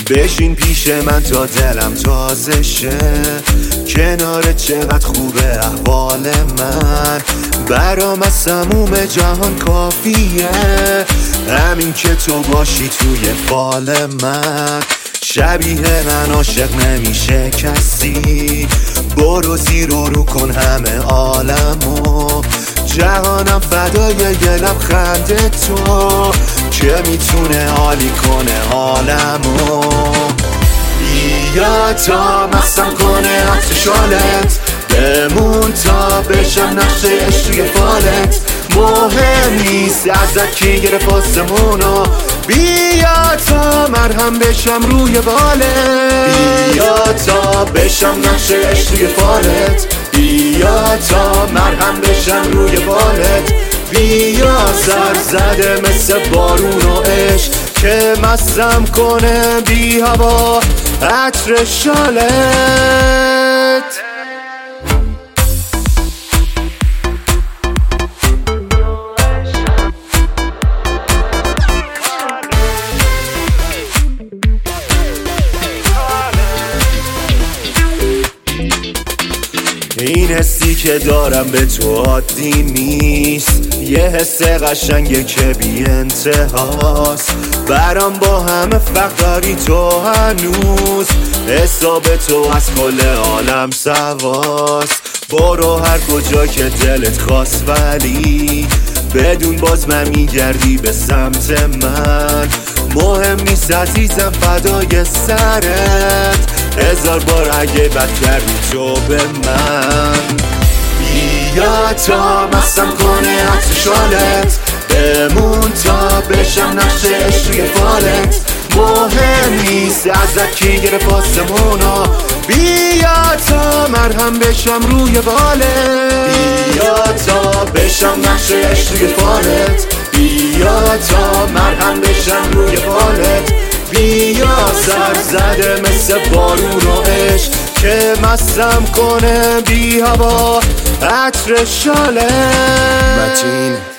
بشین پیش من تا دلم تازه شه، کنار چقدر خوبه احوال من، برام از تموم جهان کافیه همین که تو باشی توی فال من. شبیه من عاشق نمیشه کسی، برو زیر و رو کن همه عالمو، جهانم فدای یه لبخند تو که میتونه عالی کنه حالمو. بیا تا مستم کنه عطر شالت، بمون تا بشم نقش عشق توی فالت، مهم نیست ازت کی گرفت آسمونو، بیا تا مرهم بشم روی بالت، بیا تا بشم نقش عشق توی فالت، بیا تا مرهم بشم روی بالت، بیا سر زده مثل بارون و عشق که مستم کنه بی هوا عطر شالت. این حسی که دارم به تو عادی نیست، یه حس قشنگه که بی انتهاست، برام با همه فرق داری تو هنوز، حساب تو از کل عالم سواست، برو هر کجا که دلت خواست ولی بدون باز من میگردی به سمت من، مهم نیست عزیزم فدای سرت، هزار بار اگه بد کردی تو به من. بیا تا مستم کنه عطر شالت، بمون تا بشم نقش عشق توی فالت، مهم نیست ازت کی گرفت آسمونو، بیا تا مرهم بشم روی بالت، بیا تا بشم نقش عشق توی فالت، بیا تا مرهم بشم روی بالت، بیا سر زده مثل بارون و عشق که مستم کنه بی هوا عطر شالت.